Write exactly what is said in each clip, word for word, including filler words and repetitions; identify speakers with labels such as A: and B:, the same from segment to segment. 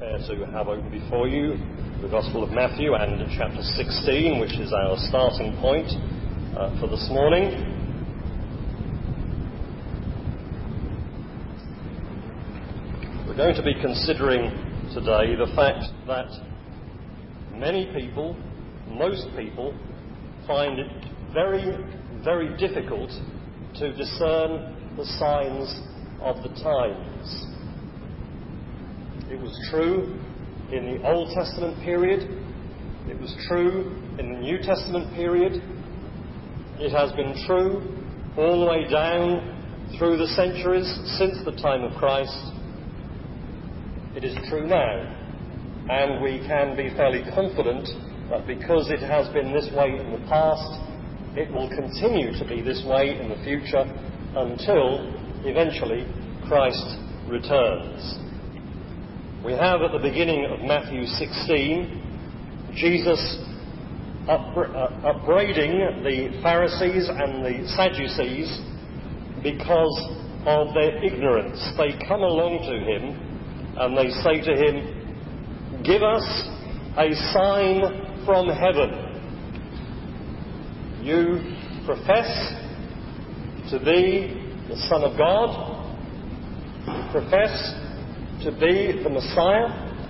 A: To have open before you the Gospel of Matthew and chapter sixteen, which is our starting point uh, for this morning. We're going to be considering today the fact that many people, most people, find it very, very difficult to discern the signs of the times. It was true in the Old Testament period. It was true in the New Testament period. It has been true all the way down through the centuries since the time of Christ. It is true now. And we can be fairly confident that because it has been this way in the past, it will continue to be this way in the future until eventually Christ returns. We have at the beginning of Matthew sixteen, Jesus upbra- uh, upbraiding the Pharisees and the Sadducees because of their ignorance. They come along to him and they say to him, "Give us a sign from heaven. You profess to be the Son of God. You profess to be the Messiah.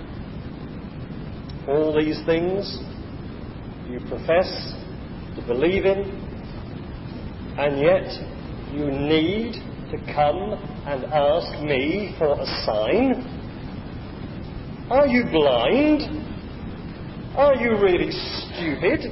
A: All these things you profess to believe in, and yet you need to come and ask me for a sign? Are you blind? Are you really stupid?"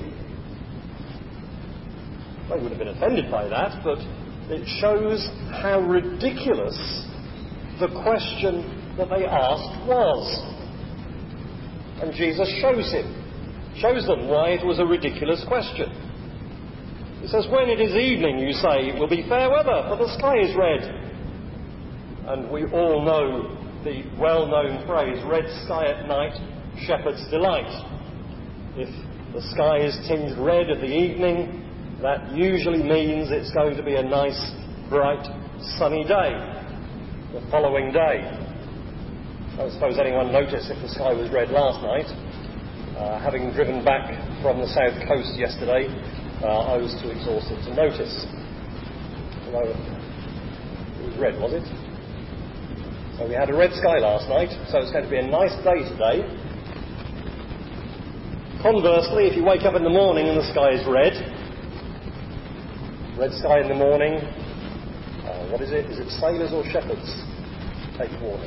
A: They would have been offended by that, but it shows how ridiculous the question that they asked was. And Jesus shows him, shows them why it was a ridiculous question. He says, "When it is evening, you say, it will be fair weather, for the sky is red." And we all know the well-known phrase, "Red sky at night, shepherd's delight." If the sky is tinged red at the evening, that usually means it's going to be a nice, bright, sunny day the following day. I don't suppose anyone noticed if the sky was red last night. Uh, having driven back from the south coast yesterday, uh, I was too exhausted to notice. Although it was red, was it? So we had a red sky last night, so it's going to be a nice day today. Conversely, if you wake up in the morning and the sky is red, red sky in the morning, uh, what is it? Is it sailors or shepherds? Take warning.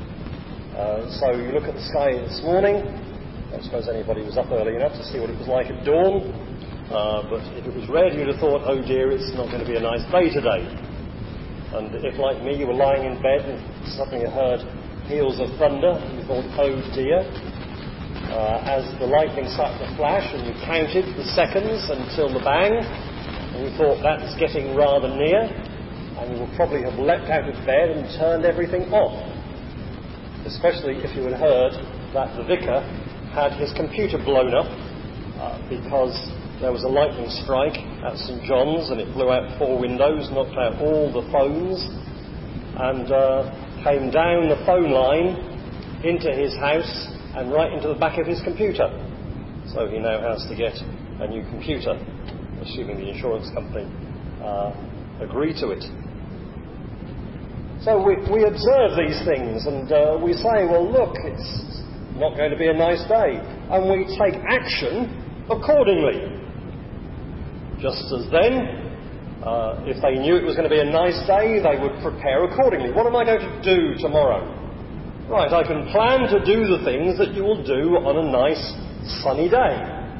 A: Uh, so you look at the sky this morning. I don't suppose anybody was up early enough to see what it was like at dawn. Uh, but if it was red, you'd have thought, "Oh dear, it's not going to be a nice day today." And if, like me, you were lying in bed and suddenly you heard peals of thunder, you thought, "Oh dear." Uh, as the lightning started to flash and you counted the seconds until the bang, and you thought that's getting rather near, and you would probably have leapt out of bed and turned everything off. Especially if you had heard that the vicar had his computer blown up uh, because there was a lightning strike at St John's and it blew out four windows, knocked out all the phones, and uh, came down the phone line into his house and right into the back of his computer. So he now has to get a new computer, assuming the insurance company uh, agree to it. So we, we observe these things and uh, we say, well, look, it's not going to be a nice day. And we take action accordingly. Just as then, uh, if they knew it was going to be a nice day, they would prepare accordingly. What am I going to do tomorrow? Right, I can plan to do the things that you will do on a nice sunny day.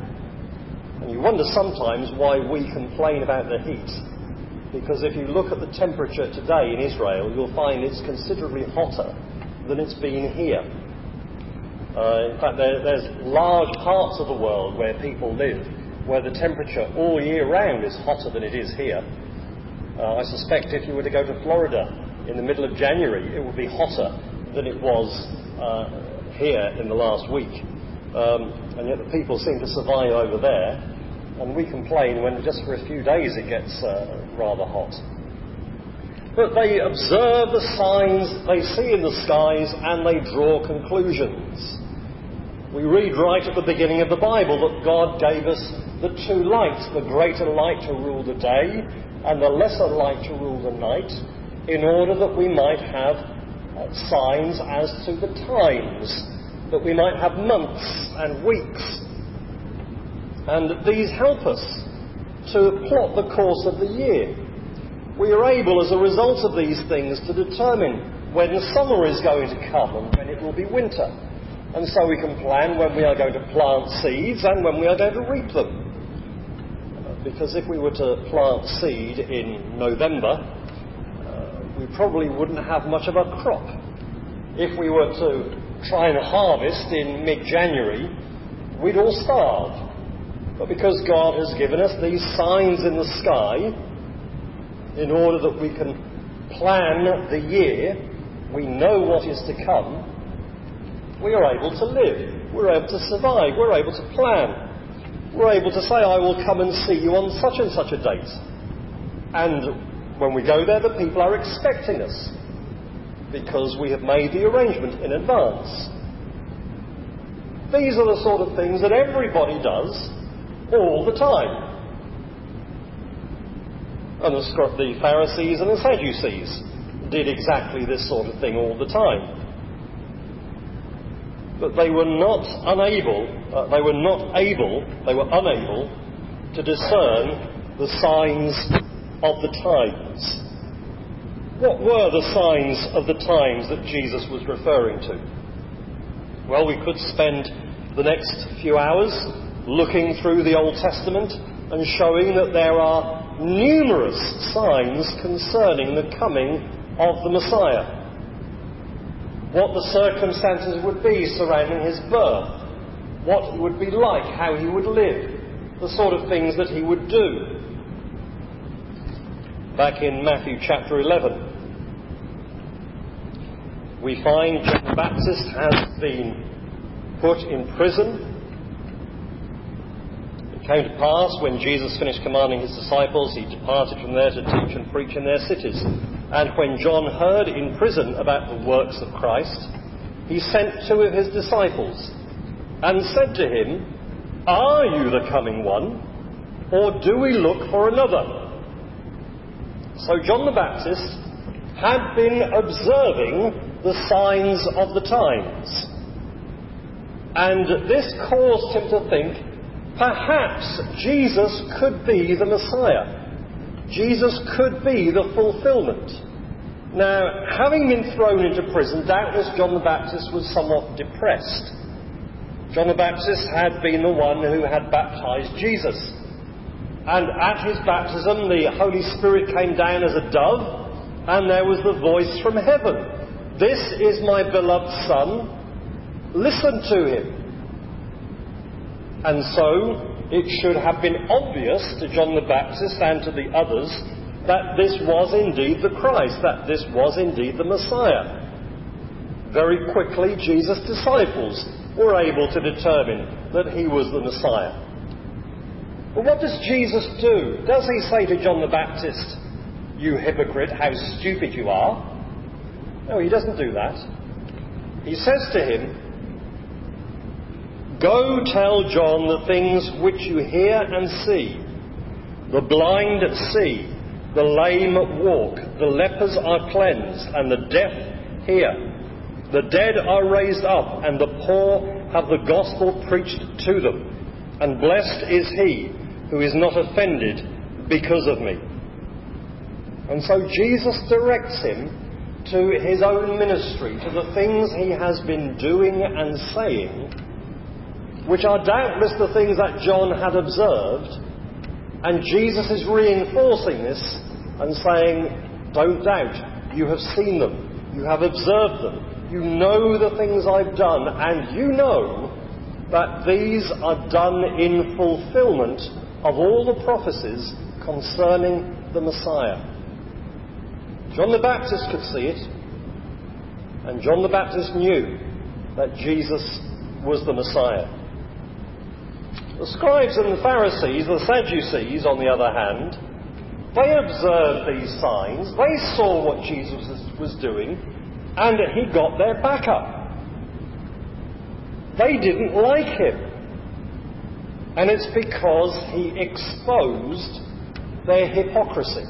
A: And you wonder sometimes why we complain about the heat. Because if you look at the temperature today in Israel, you'll find it's considerably hotter than it's been here. Uh, in fact, there, there's large parts of the world where people live where the temperature all year round is hotter than it is here. Uh, I suspect if you were to go to Florida in the middle of January, it would be hotter than it was uh, here in the last week. Um, and yet the people seem to survive over there. And we complain when just for a few days it gets uh, rather hot. but they observe the signs they see in the skies and they draw conclusions. We read right at the beginning of the Bible that God gave us the two lights, the greater light to rule the day and the lesser light to rule the night, in order that we might have uh, signs as to the times, that we might have months and weeks. And these help us to plot the course of the year. We are able, as a result of these things, to determine when summer is going to come and when it will be winter. And so we can plan when we are going to plant seeds and when we are going to reap them. Because if we were to plant seed in November, uh, we probably wouldn't have much of a crop. If we were to try and harvest in mid-January, we'd all starve. But because God has given us these signs in the sky, in order that we can plan the year, we know what is to come, we are able to live, we're able to survive, we're able to plan. We're able to say, I will come and see you on such and such a date. And when we go there, the people are expecting us, because we have made the arrangement in advance. These are the sort of things that everybody does all the time. And the, the Pharisees and the Sadducees did exactly this sort of thing all the time. But they were not unable, uh, they were not able, they were unable to discern the signs of the times. What were the signs of the times that Jesus was referring to? Well, we could spend the next few hours looking through the Old Testament and showing that there are numerous signs concerning the coming of the Messiah. What the circumstances would be surrounding his birth, what he would be like, how he would live, the sort of things that he would do. Back in Matthew chapter eleven, we find John the Baptist has been put in prison. It came to pass, when Jesus finished commanding his disciples, he departed from there to teach and preach in their cities. And when John heard in prison about the works of Christ, he sent two of his disciples and said to him, Are you the coming one, or do we look for another? So John the Baptist had been observing the signs of the times. And this caused him to think, perhaps Jesus could be the Messiah. Jesus could be the fulfillment. Now, having been thrown into prison, doubtless John the Baptist was somewhat depressed. John the Baptist had been the one who had baptized Jesus. And at his baptism, the Holy Spirit came down as a dove, and there was the voice from heaven. This is my beloved Son, listen to him. And so, it should have been obvious to John the Baptist and to the others that this was indeed the Christ, that this was indeed the Messiah. Very quickly, Jesus' disciples were able to determine that he was the Messiah. But what does Jesus do? Does he say to John the Baptist, "You hypocrite, how stupid you are"? No, he doesn't do that. He says to him, "Go tell John the things which you hear and see. The blind see, the lame walk, the lepers are cleansed, and the deaf hear. The dead are raised up, and the poor have the gospel preached to them. And blessed is he who is not offended because of me." And so Jesus directs him to his own ministry, to the things he has been doing and saying, which are doubtless the things that John had observed, and Jesus is reinforcing this and saying, don't doubt, you have seen them, you have observed them, you know the things I've done, and you know that these are done in fulfillment of all the prophecies concerning the Messiah. John the Baptist could see it, and John the Baptist knew that Jesus was the Messiah. The scribes and the Pharisees, the Sadducees, on the other hand, They observed these signs, they saw what Jesus was doing, and he got their backup. They didn't like him. And it's because he exposed their hypocrisy.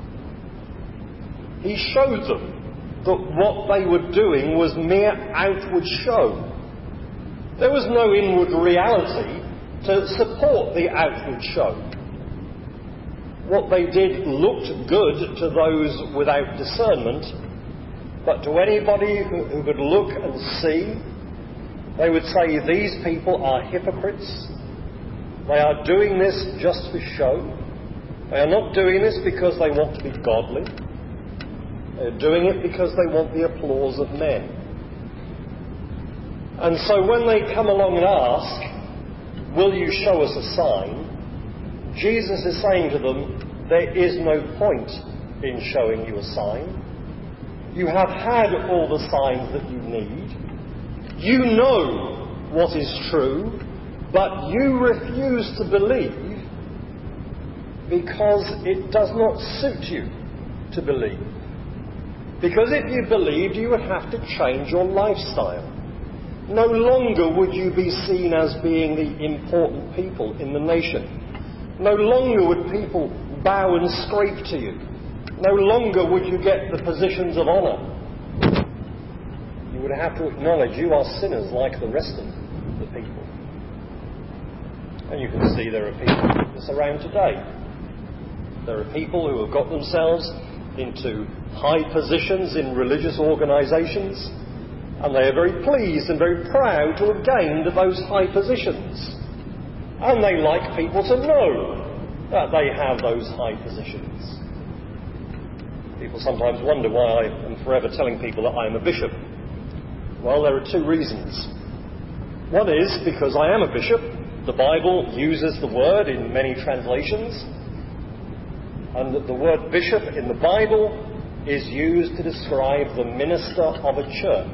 A: He showed them that what they were doing was mere outward show. There was no inward reality to support the outward show. What they did looked good to those without discernment, but to anybody who, who could look and see, they would say these people are hypocrites. They are doing this just for show. They are not doing this because they want to be godly. They're doing it because they want the applause of men. And so when they come along and ask, will you show us a sign? Jesus is saying to them, there is no point in showing you a sign. You have had all the signs that you need. You know what is true, but you refuse to believe because it does not suit you to believe. Because if you believed, you would have to change your lifestyle. No longer would you be seen as being the important people in the nation. No longer would people bow and scrape to you. No longer would you get the positions of honour. You would have to acknowledge you are sinners like the rest of the people. And you can see there are people like this around today. There are people who have got themselves into high positions in religious organisations, and they are very pleased and very proud to have gained those high positions. And they like people to know that they have those high positions. People sometimes wonder why I am forever telling people that I am a bishop. Well, there are two reasons. One is because I am a bishop. The Bible uses the word in many translations, and that the word bishop in the Bible is used to describe the minister of a church.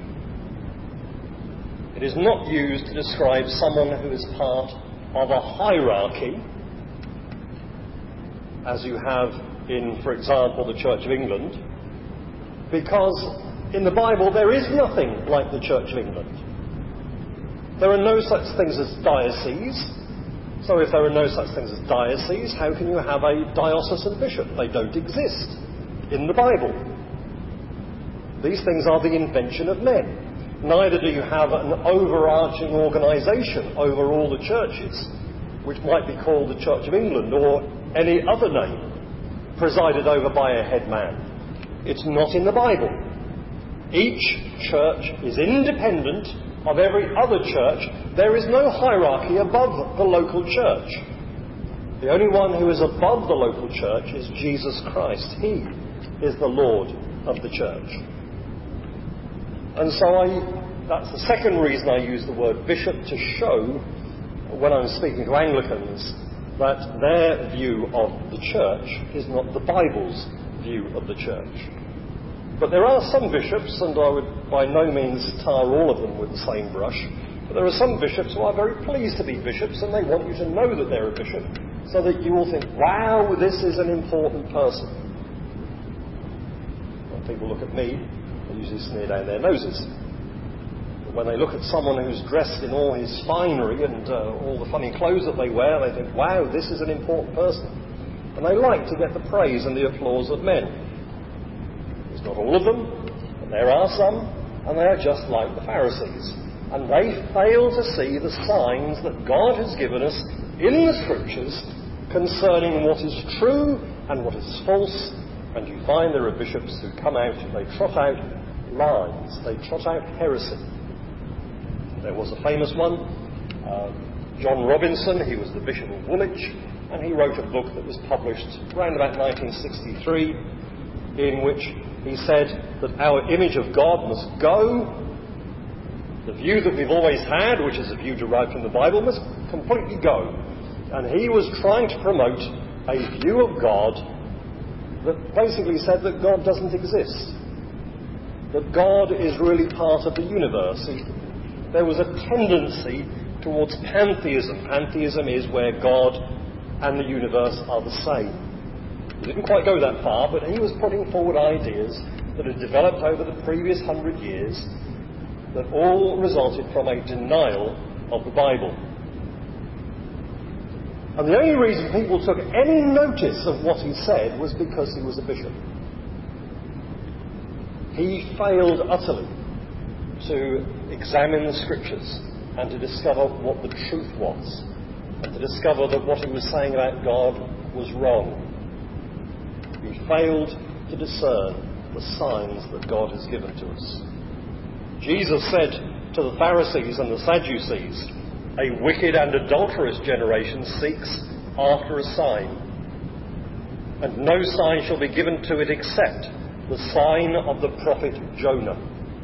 A: It is not used to describe someone who is part of a hierarchy, as you have in, for example, the Church of England, because in the Bible there is nothing like the Church of England. There are no such things as dioceses. So if there are no such things as dioceses, how can you have a diocesan bishop? They don't exist in the Bible. These things are the invention of men. Neither do you have an overarching organisation over all the churches, which might be called the Church of England or any other name, presided over by a head man. It's not in the Bible. Each church is independent of every other church. There is no hierarchy above the local church. The only one who is above the local church is Jesus Christ. He is the Lord of the church. And so I, that's the second reason I use the word bishop, to show, when I'm speaking to Anglicans, that their view of the church is not the Bible's view of the church. But there are some bishops, and I would by no means tar all of them with the same brush, but there are some bishops who are very pleased to be bishops, and they want you to know that they're a bishop, so that you will think, wow, this is an important person. When people look at me, they usually sneer down their noses. But when they look at someone who's dressed in all his finery and uh, all the funny clothes that they wear, they think, wow, this is an important person. And they like to get the praise and the applause of men. Not all of them, but there are some, and they are just like the Pharisees. And they fail to see the signs that God has given us in the Scriptures concerning what is true and what is false. And you find there are bishops who come out, they trot out lies, they trot out heresy. There was a famous one, uh, John Robinson. He was the Bishop of Woolwich, and he wrote a book that was published around about nineteen sixty-three, in which he said that our image of God must go. The view that we've always had, which is a view derived from the Bible, must completely go. And he was trying to promote a view of God that basically said that God doesn't exist. That God is really part of the universe. There was a tendency towards pantheism. Pantheism is where God and the universe are the same. He didn't quite go that far, but he was putting forward ideas that had developed over the previous hundred years that all resulted from a denial of the Bible. And the only reason people took any notice of what he said was because he was a bishop. He failed utterly to examine the Scriptures and to discover what the truth was, and to discover that what he was saying about God was wrong. He failed to discern the signs that God has given to us. Jesus said to the Pharisees and the Sadducees, "A wicked and adulterous generation seeks after a sign, and no sign shall be given to it except the sign of the prophet Jonah."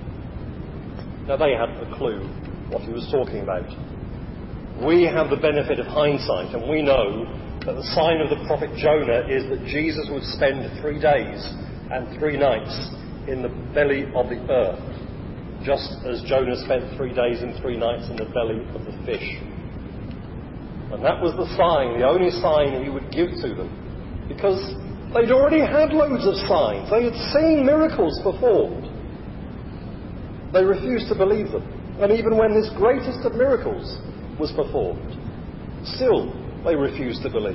A: Now they hadn't a clue what he was talking about. We have the benefit of hindsight, and we know that the sign of the prophet Jonah is that Jesus would spend three days and three nights in the belly of the earth, just as Jonah spent three days and three nights in the belly of the fish. And that was the sign, the only sign he would give to them, because they'd already had loads of signs. They had seen miracles performed. They refused to believe them. And even when this greatest of miracles was performed, still they refused to believe.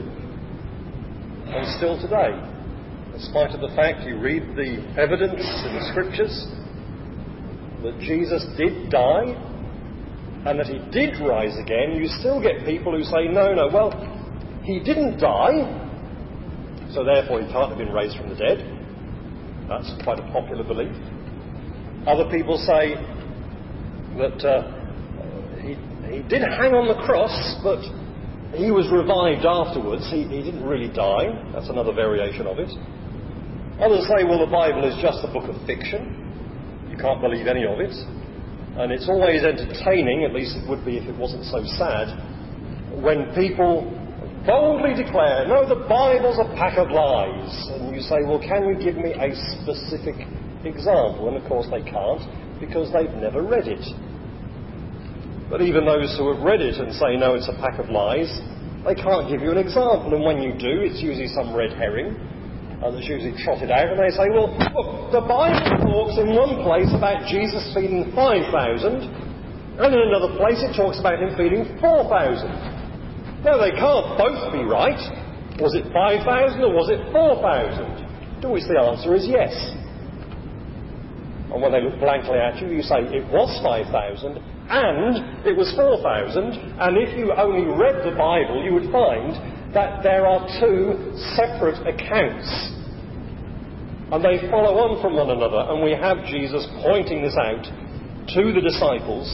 A: And still today, in spite of the fact you read the evidence in the Scriptures that Jesus did die and that he did rise again, you still get people who say, no, no, well, he didn't die, so therefore he can't have been raised from the dead. That's quite a popular belief. Other people say that uh, he, he did hang on the cross, but he was revived afterwards. He, he didn't really die. That's another variation of it. Others say, well, the Bible is just a book of fiction. You can't believe any of it. And it's always entertaining, at least it would be if it wasn't so sad, when people boldly declare, no, the Bible's a pack of lies. And you say, well, can you give me a specific example? And of course they can't, because they've never read it. But even those who have read it and say, no, it's a pack of lies, they can't give you an example. And when you do, it's usually some red herring uh, that's usually trotted out, and they say, well, look, the Bible talks in one place about Jesus feeding five thousand, and in another place it talks about him feeding four thousand. No, they can't both be right. Was it five thousand or was it four thousand? To which the answer is yes. And when they look blankly at you, you say it was five thousand and it was four thousand, and if you only read the Bible, you would find that there are two separate accounts. And they follow on from one another, and we have Jesus pointing this out to the disciples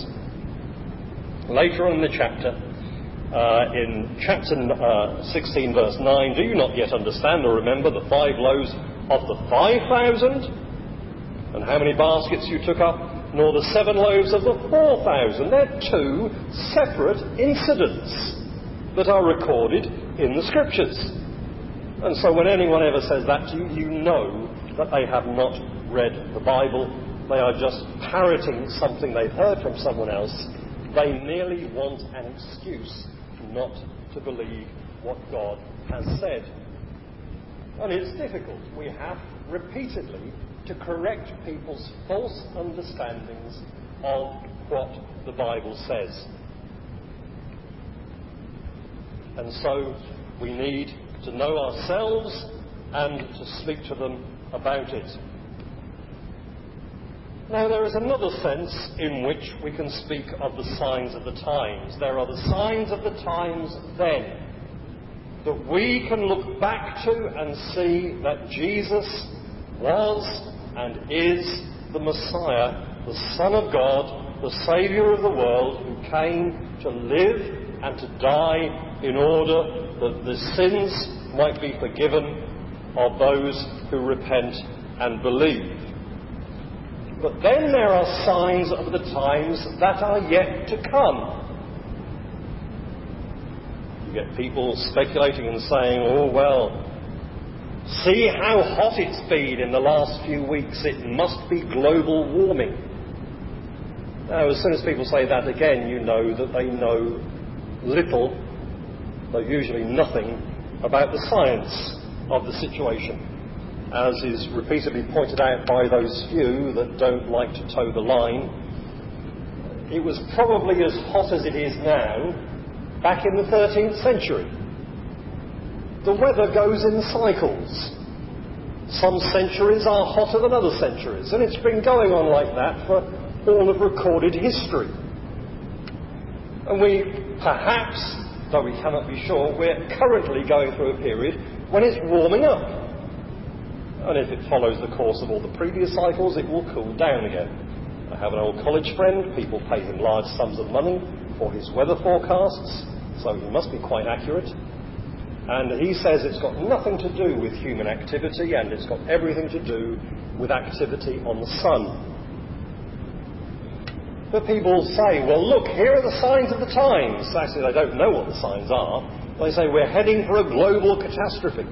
A: later on in the chapter. Uh, in chapter uh, sixteen, verse nine, do you not yet understand or remember the five loaves of the five thousand? And how many baskets you took up? Nor the seven loaves of the four thousand. They're two separate incidents that are recorded in the Scriptures. And so when anyone ever says that to you, you know that they have not read the Bible. They are just parroting something they've heard from someone else. They merely want an excuse not to believe what God has said. And it's difficult. We have repeatedly to correct people's false understandings of what the Bible says. And so we need to know ourselves and to speak to them about it. Now, there is another sense in which we can speak of the signs of the times. There are the signs of the times then that we can look back to and see that Jesus was and is the Messiah, the Son of God, the Saviour of the world, who came to live and to die in order that the sins might be forgiven of those who repent and believe. But then there are signs of the times that are yet to come. You get people speculating and saying, oh, well, see how hot it's been in the last few weeks. It must be global warming. Now, as soon as people say that again, you know that they know little, though usually nothing, about the science of the situation. As is repeatedly pointed out by those few that don't like to toe the line, it was probably as hot as it is now back in the thirteenth century. The weather goes in cycles. Some centuries are hotter than other centuries, and it's been going on like that for all of recorded history. And we perhaps, though we cannot be sure, we're currently going through a period when it's warming up. And if it follows the course of all the previous cycles, it will cool down again. I have an old college friend. People pay him large sums of money for his weather forecasts, so he must be quite accurate. And he says it's got nothing to do with human activity, and it's got everything to do with activity on the sun. But people say, well, look, here are the signs of the times. Actually, they don't know what the signs are. They say we're heading for a global catastrophe.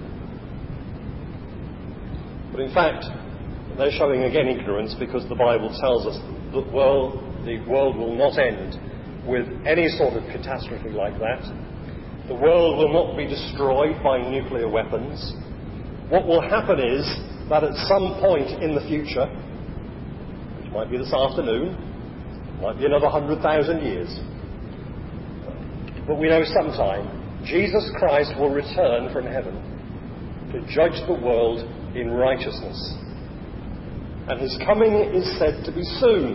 A: But in fact, they're showing again ignorance, because the Bible tells us that world, the world will not end with any sort of catastrophe like that. The world will not be destroyed by nuclear weapons. What will happen is that at some point in the future, which might be this afternoon, might be another hundred thousand years, but we know sometime, Jesus Christ will return from heaven to judge the world in righteousness. And his coming is said to be soon.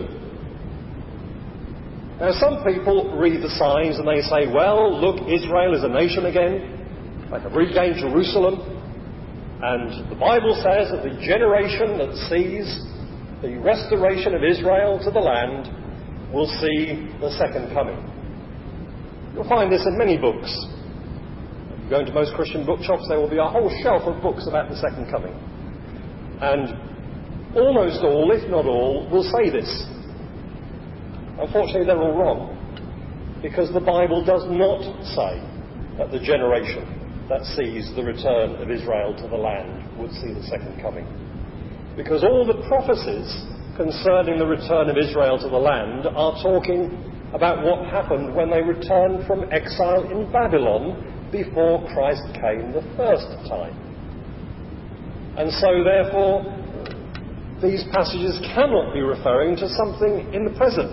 A: Now, some people read the signs and they say, well, look, Israel is a nation again. They have regained Jerusalem. And the Bible says that the generation that sees the restoration of Israel to the land will see the second coming. You'll find this in many books. If you go into most Christian bookshops, there will be a whole shelf of books about the second coming. And almost all, if not all, will say this. Unfortunately, they're all wrong, because the Bible does not say that the generation that sees the return of Israel to the land would see the second coming. Because all the prophecies concerning the return of Israel to the land are talking about what happened when they returned from exile in Babylon before Christ came the first time. And so, therefore, these passages cannot be referring to something in the present.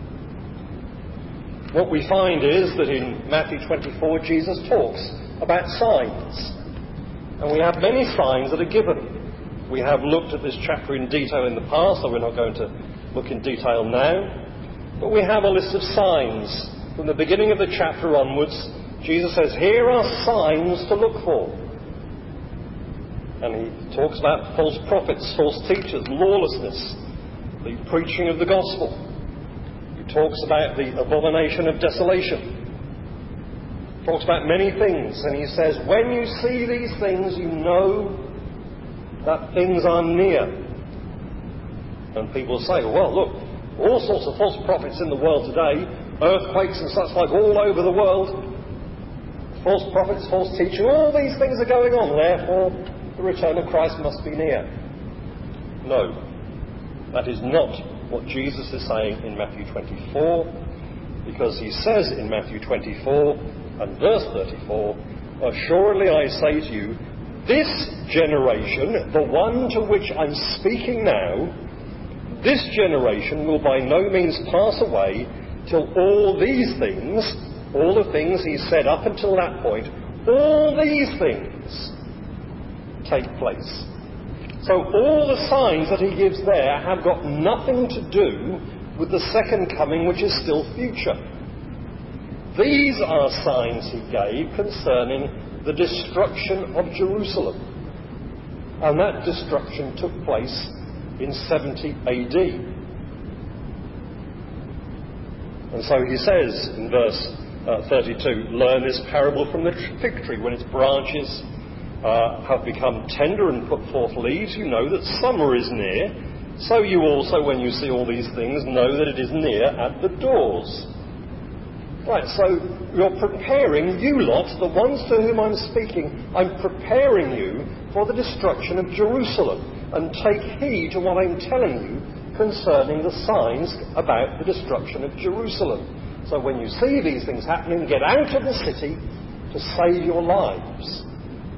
A: What we find is that in Matthew twenty-four, Jesus talks about signs. And we have many signs that are given. We have looked at this chapter in detail in the past, so we're not going to look in detail now. But we have a list of signs. From the beginning of the chapter onwards, Jesus says, here are signs to look for. And he talks about false prophets, false teachers, lawlessness, the preaching of the gospel. He talks about the abomination of desolation. He talks about many things, and he says, when you see these things, you know that things are near. And people say, well, look, all sorts of false prophets in the world today, earthquakes and such like all over the world, false prophets, false teaching, all these things are going on, therefore the return of Christ must be near. No, that is not what Jesus is saying in Matthew twenty-four, because he says in Matthew twenty-four and verse thirty-four, assuredly I say to you, this generation, the one to which I'm speaking now, this generation will by no means pass away till all these things, all the things he said up until that point, all these things take place. So all the signs that he gives there have got nothing to do with the second coming, which is still future. These are signs he gave concerning the destruction of Jerusalem. And that destruction took place in seventy A D. And so he says in verse uh, thirty-two, learn this parable from the fig tree. When its branches uh, have become tender and put forth leaves, you know that summer is near. So you also, when you see all these things, know that it is near at the doors. Right, so you're preparing, you lot, the ones to whom I'm speaking, I'm preparing you for the destruction of Jerusalem. And take heed to what I'm telling you concerning the signs about the destruction of Jerusalem. So when you see these things happening, get out of the city to save your lives.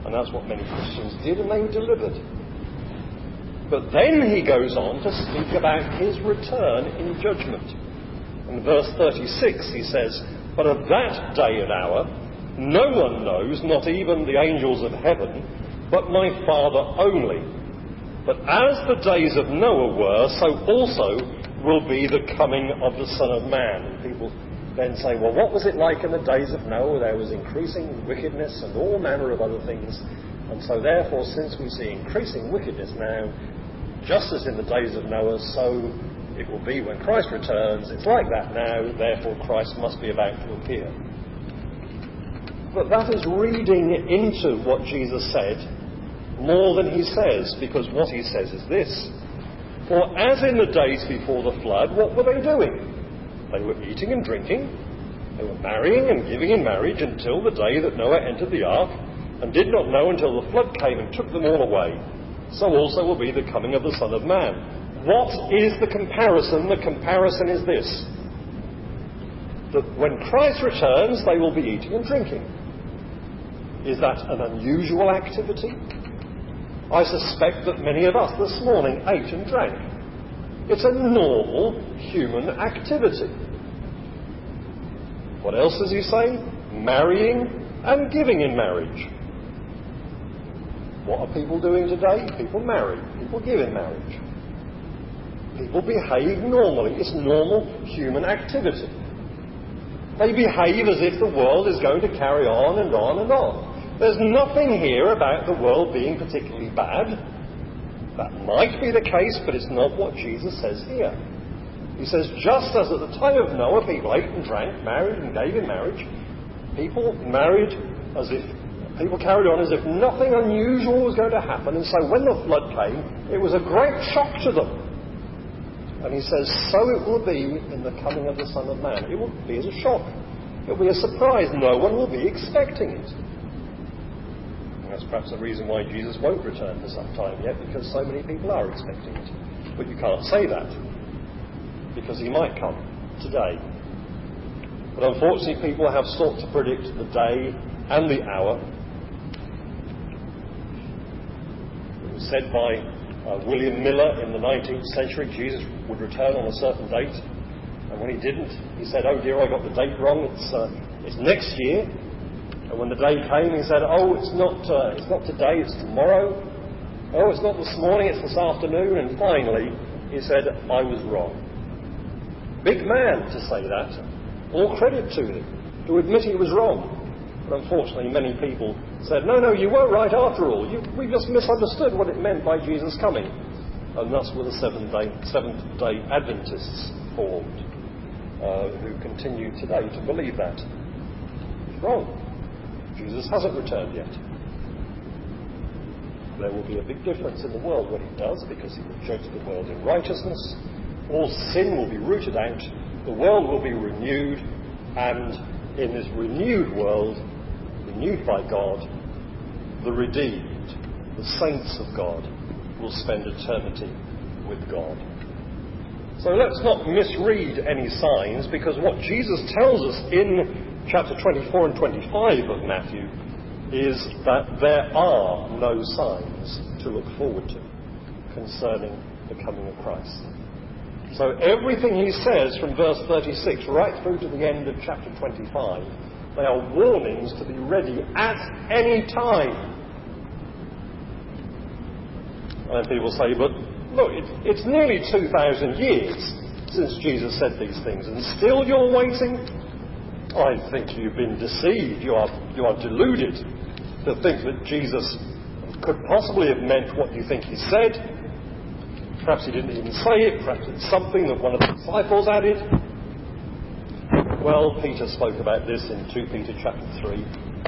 A: And that's what many Christians did, and they were delivered. But then he goes on to speak about his return in judgment. In verse thirty-six he says, "But of that day and hour no one knows, not even the angels of heaven, but my Father only. But as the days of Noah were, so also will be the coming of the Son of Man." And people then say, well, what was it like in the days of Noah? There was increasing wickedness and all manner of other things. And so therefore, since we see increasing wickedness now, just as in the days of Noah, so it will be when Christ returns. It's like that now, therefore Christ must be about to appear. But that is reading into what Jesus said more than he says, because what he says is this: "For as in the days before the flood, what were they doing? They were eating and drinking, they were marrying and giving in marriage until the day that Noah entered the ark, and did not know until the flood came and took them all away. So also will be the coming of the Son of Man." What is the comparison? The comparison is this: that when Christ returns, they will be eating and drinking. Is that an unusual activity? I suspect that many of us this morning ate and drank. It's a normal human activity. What else does he say? Marrying and giving in marriage. What are people doing today? People marry. People give in marriage. People behave normally. It's normal human activity. They behave as if the world is going to carry on and on and on. There's nothing here about the world being particularly bad. That might be the case, but it's not what Jesus says here. He says, just as at the time of Noah, people ate and drank, married and gave in marriage, people married as if, people carried on as if nothing unusual was going to happen, and so when the flood came, it was a great shock to them. And he says, so it will be in the coming of the Son of Man. It will be as a shock. It will be a surprise. No one will be expecting it. That's perhaps the reason why Jesus won't return for some time yet, because so many people are expecting it. But you can't say that, because he might come today. But unfortunately, people have sought to predict the day and the hour. It was said by uh, William Miller in the nineteenth century, Jesus would return on a certain date. And when he didn't, he said, oh dear, I got the date wrong, it's, uh, it's next year. And when the day came, he said, oh, it's not uh, it's not today, it's tomorrow. Oh, it's not this morning, it's this afternoon. And finally, he said, I was wrong. Big man to say that. All credit to him, to admit he was wrong. But unfortunately, many people said, no, no, you were right after all. You, we just misunderstood what it meant by Jesus coming. And thus were the Seventh-day Seventh-day Adventists formed, uh, who continue today to believe that. It's wrong. Jesus hasn't returned yet. There will be a big difference in the world when he does, because he will judge the world in righteousness. All sin will be rooted out. The world will be renewed. And in this renewed world, renewed by God, the redeemed, the saints of God, will spend eternity with God. So let's not misread any signs, because what Jesus tells us in chapter twenty-four and twenty-five of Matthew is that there are no signs to look forward to concerning the coming of Christ. So everything he says from verse thirty-six right through to the end of chapter twenty-five, they are warnings to be ready at any time. And people say, but look, it, it's nearly two thousand years since Jesus said these things, and still you're waiting? I think you've been deceived. You are, you are deluded to think that Jesus could possibly have meant what you think he said. Perhaps he didn't even say it. Perhaps it's something that one of the disciples added. Well, Peter spoke about this in two Peter chapter three.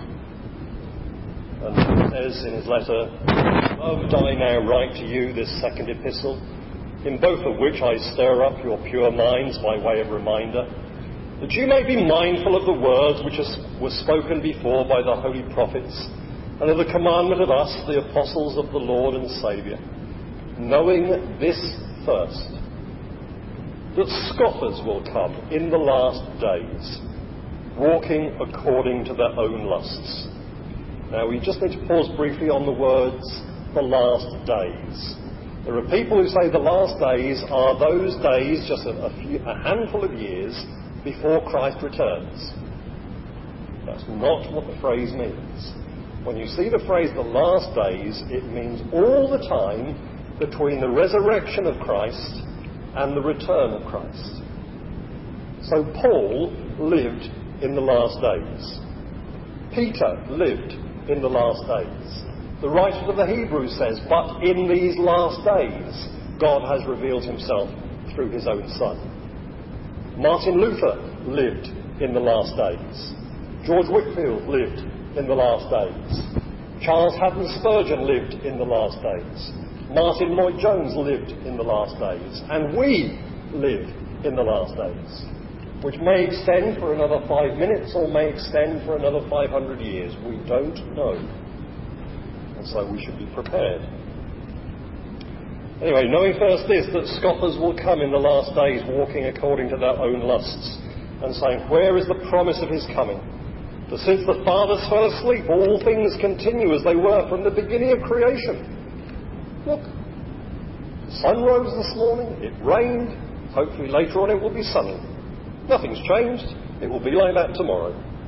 A: And he says in his letter, Beloved, I now write to you this second epistle, in both of which I stir up your pure minds by way of reminder, that you may be mindful of the words which were spoken before by the holy prophets, and of the commandment of us, the apostles of the Lord and Saviour, knowing this first, that scoffers will come in the last days, walking according to their own lusts, Now, we just need to pause briefly on the words, the last days. There are people who say the last days are those days, just a, a, few, a handful of years before Christ returns. That's not what the phrase means. When you see the phrase the last days, it means all the time between the resurrection of Christ and the return of Christ. So Paul lived in the last days. Peter lived in the last days. The writer of the Hebrews says, but in these last days God has revealed himself through his own Son. Martin Luther lived in the last days. George Whitefield lived in the last days. Charles Haddon Spurgeon lived in the last days. Martin Lloyd-Jones lived in the last days. And we live in the last days, which may extend for another five minutes or may extend for another five hundred years. We don't know. And so we should be prepared. Anyway, knowing first this, that scoffers will come in the last days walking according to their own lusts and saying, where is the promise of his coming? For since the fathers fell asleep, all things continue as they were from the beginning of creation. Look, the sun rose this morning, it rained, hopefully later on it will be sunny. Nothing's changed, it will be like that tomorrow.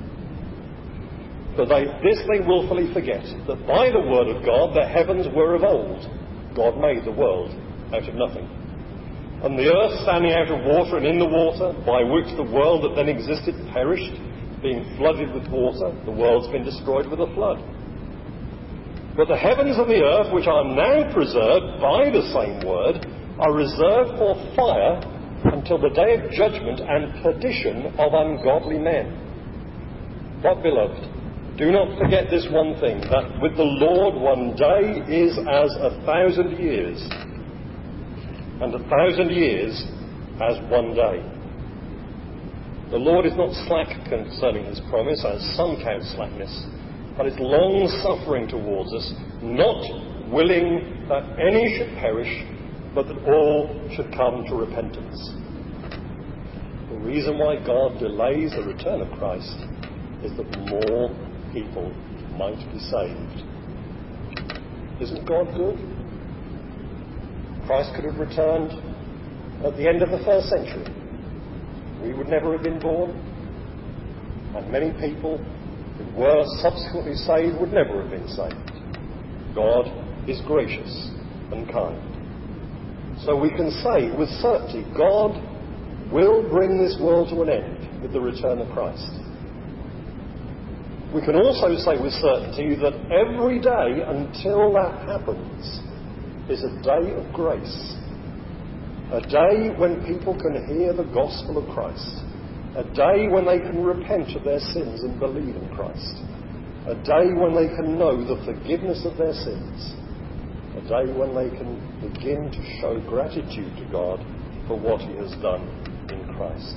A: But they, this they willfully forget, that by the word of God the heavens were of old. God made the world out of nothing. And the earth standing out of water and in the water, by which the world that then existed perished, being flooded with water, the world's been destroyed with a flood. But the heavens and the earth, which are now preserved by the same word, are reserved for fire until the day of judgment and perdition of ungodly men. But, beloved, do not forget this one thing, that with the Lord one day is as a thousand years, and a thousand years as one day. The Lord is not slack concerning his promise, as some count slackness, but is long-suffering towards us, not willing that any should perish, but that all should come to repentance. The reason why God delays the return of Christ is that more people might be saved. Isn't God good? Christ could have returned at the end of the first century. We would never have been born, and many people who were subsequently saved would never have been saved. God is gracious and kind. So we can say with certainty, God will bring this world to an end with the return of Christ. We can also say with certainty that every day until that happens is a day of grace. A day when people can hear the gospel of Christ. A day when they can repent of their sins and believe in Christ. A day when they can know the forgiveness of their sins. A day when they can begin to show gratitude to God for what he has done in Christ.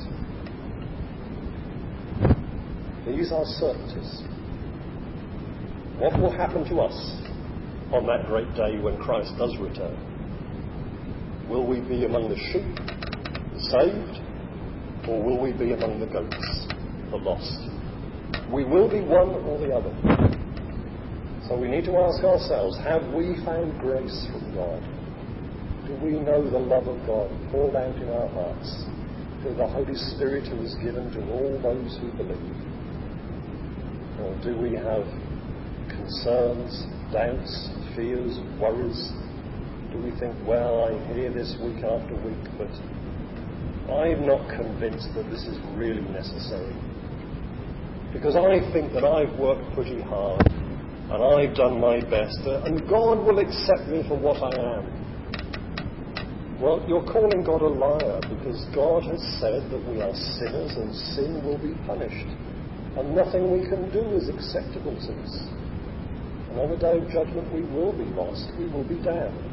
A: These are certainties. What will happen to us on that great day when Christ does return? Will we be among the sheep, the saved, or will we be among the goats, the lost? We will be one or the other. So we need to ask ourselves, have we found grace from God? Do we know the love of God poured out in our hearts through the Holy Spirit who is given to all those who believe? Or do we have concerns, doubts, fears, worries? Do we think, well, I hear this week after week, but I'm not convinced that this is really necessary. Because I think that I've worked pretty hard, and I've done my best, and God will accept me for what I am. Well, you're calling God a liar, because God has said that we are sinners and sin will be punished, and nothing we can do is acceptable to us. And on the day of judgment we will be lost, we will be damned.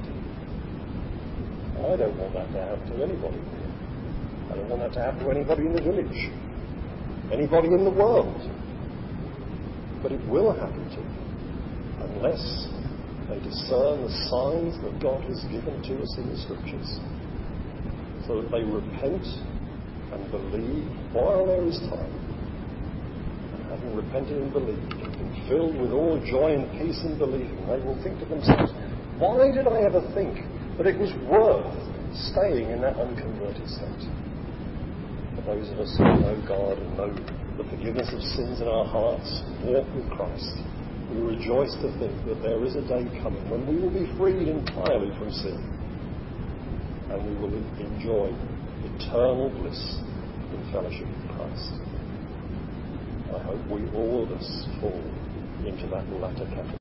A: I don't want that to happen to anybody here. I don't want that to happen to anybody in the village, anybody in the world. But it will happen to them unless they discern the signs that God has given to us in the Scriptures, so that they repent and believe while there is time, and having repented and believed and been filled with all joy and peace in believing, they will think to themselves, why did I ever think that it was worth staying in that unconverted state? For those of us who know God and know the forgiveness of sins in our hearts, walk with Christ, we rejoice to think that there is a day coming when we will be freed entirely from sin and we will enjoy eternal bliss in fellowship with Christ. I hope we all of us fall into that latter category.